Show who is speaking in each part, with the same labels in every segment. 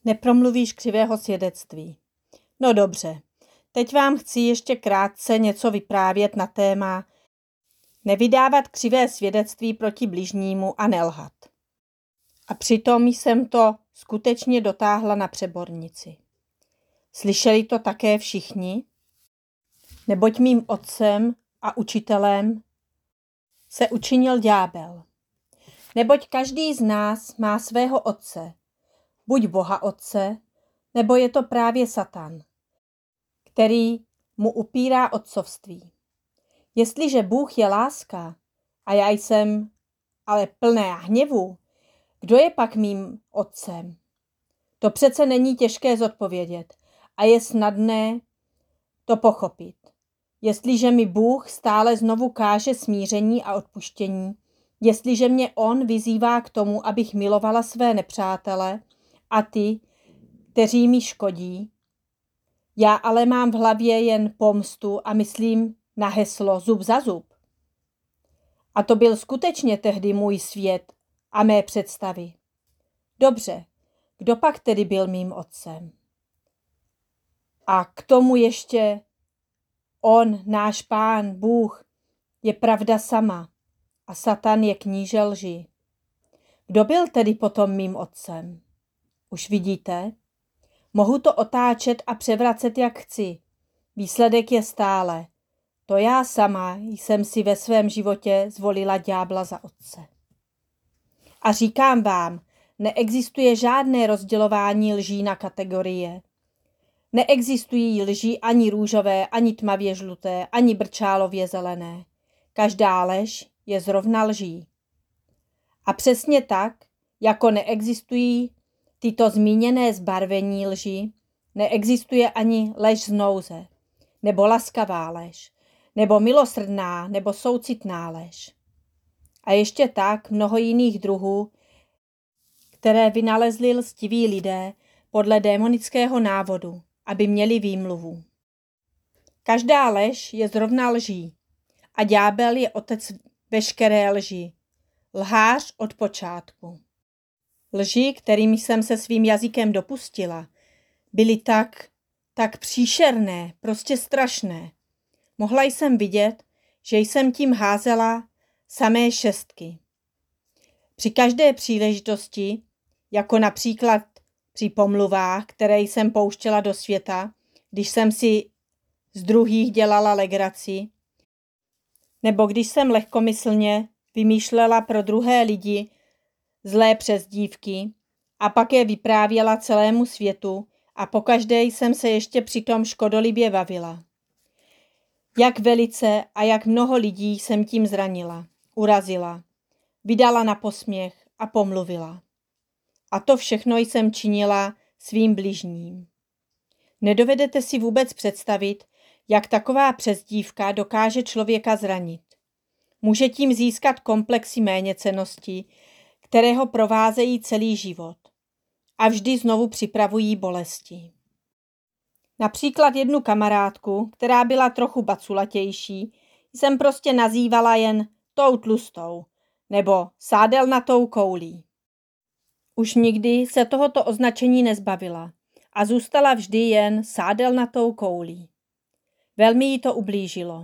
Speaker 1: Nepromluvíš křivého svědectví. No dobře, teď vám chci ještě krátce něco vyprávět na téma nevydávat křivé svědectví proti bližnímu a nelhat. A přitom jsem to skutečně dotáhla na přebornici. Slyšeli to také všichni? Neboť mým otcem a učitelem se učinil ďábel. Neboť každý z nás má svého otce, buď Boha otce, nebo je to právě Satan, který mu upírá otcovství. Jestliže Bůh je láska a já jsem ale plná hněvu, kdo je pak mým otcem? To přece není těžké zodpovědět a je snadné to pochopit. Jestliže mi Bůh stále znovu káže smíření a odpuštění, jestliže mě on vyzývá k tomu, abych milovala své nepřátele a ty, kteří mi škodí, já ale mám v hlavě jen pomstu a myslím na heslo zub za zub. A to byl skutečně tehdy můj svět a mé představy. Dobře, kdo pak tedy byl mým otcem? A k tomu ještě on, náš Pán, Bůh, je pravda sama a Satan je kníže lži. Kdo byl tedy potom mým otcem? Už vidíte? Mohu to otáčet a převracet, jak chci. Výsledek je stále. To já sama jsem si ve svém životě zvolila ďábla za otce. A říkám vám, neexistuje žádné rozdělování lží na kategorie. Neexistují lži ani růžové, ani tmavě žluté, ani brčálově zelené. Každá lež je zrovna lží. A přesně tak, jako neexistují tyto zmíněné zbarvení lži, neexistuje ani lež z nouze, nebo laskavá lež, nebo milosrdná, nebo soucitná lež. A ještě tak mnoho jiných druhů, které vynalezli lstiví lidé podle démonického návodu, aby měli výmluvu. Každá lež je zrovna lží a ďábel je otec veškeré lži, lhář od počátku. Lži, kterými jsem se svým jazykem dopustila, byly tak příšerné, prostě strašné. Mohla jsem vidět, že jsem tím házela samé šestky. Při každé příležitosti, jako například při pomluvách, které jsem pouštěla do světa, když jsem si z druhých dělala legraci, nebo když jsem lehkomyslně vymýšlela pro druhé lidi zlé přezdívky a pak je vyprávěla celému světu a pokaždé jsem se ještě přitom škodolibě bavila. Jak velice a jak mnoho lidí jsem tím zranila, urazila, vydala na posměch a pomluvila. A to všechno jsem činila svým bližním. Nedovedete si vůbec představit, jak taková přezdívka dokáže člověka zranit. Může tím získat komplexy méněcennosti, které ho provázejí celý život a vždy znovu připravují bolesti. Například jednu kamarádku, která byla trochu baculatější, jsem prostě nazývala jen tou tlustou nebo sádelnatou koulí. Už nikdy se tohoto označení nezbavila a zůstala vždy jen sádelnatou koulí. Velmi jí to ublížilo.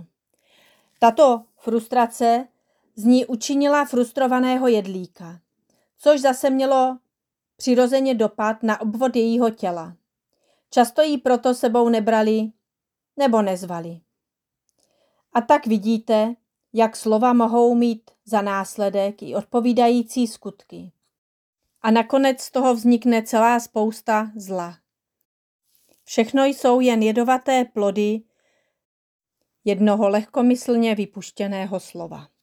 Speaker 1: Tato frustrace z ní učinila frustrovaného jedlíka, což zase mělo přirozeně dopad na obvod jejího těla. Často jí proto sebou nebrali nebo nezvali. A tak vidíte, jak slova mohou mít za následek i odpovídající skutky. A nakonec z toho vznikne celá spousta zla. Všechno jsou jen jedovaté plody jednoho lehkomyslně vypuštěného slova.